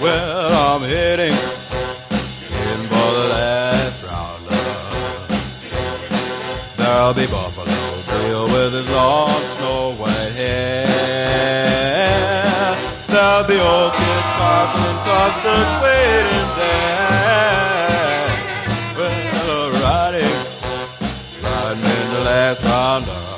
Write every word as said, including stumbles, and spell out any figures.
Well, I'm heading in for the last rounder. There'll be Buffalo Bill with his long snow white hair. There'll be old Kid Carson and Custard waiting there. Well, riding, riding in the last rounder.